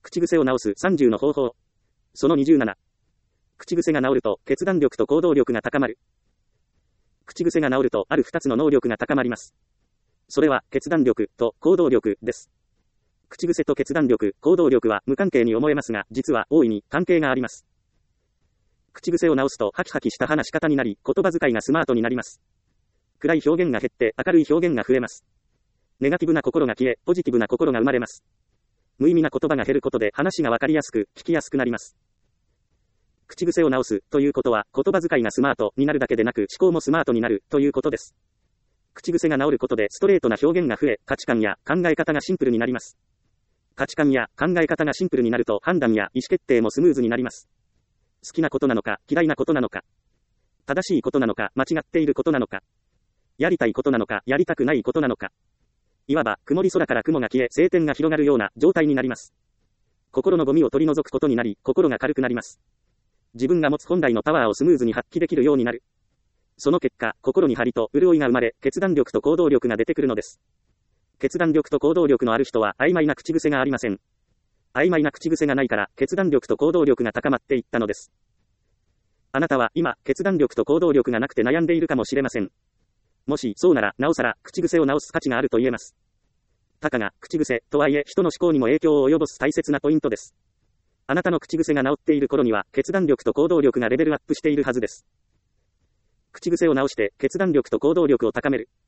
口癖を直す30の方法。その27。口癖が治ると決断力と行動力が高まる。口癖が治るとある2つの能力が高まります。それは決断力と行動力です。口癖と決断力、行動力は無関係に思えますが、実は大いに関係があります。口癖を直すとハキハキした話し方になり、言葉遣いがスマートになります。暗い表現が減って明るい表現が増えます。ネガティブな心が消え、ポジティブな心が生まれます。無意味な言葉が減ることで話がわかりやすく、聞きやすくなります。口癖を直すということは、言葉遣いがスマートになるだけでなく思考もスマートになるということです。口癖が治ることでストレートな表現が増え、価値観や考え方がシンプルになります。価値観や考え方がシンプルになると判断や意思決定もスムーズになります。好きなことなのか、嫌いなことなのか、正しいことなのか、間違っていることなのか、やりたいことなのか、やりたくないことなのか。いわば、曇り空から雲が消え、晴天が広がるような状態になります。心のゴミを取り除くことになり、心が軽くなります。自分が持つ本来のパワーをスムーズに発揮できるようになる。その結果、心に張りと潤いが生まれ、決断力と行動力が出てくるのです。決断力と行動力のある人は曖昧な口癖がありません。曖昧な口癖がないから、決断力と行動力が高まっていったのです。あなたは今、決断力と行動力がなくて悩んでいるかもしれません。もしそうなら、なおさら、口癖を直す価値があると言えます。たかが、口癖とはいえ、人の思考にも影響を及ぼす大切なポイントです。あなたの口癖が治っている頃には、決断力と行動力がレベルアップしているはずです。口癖を直して、決断力と行動力を高める。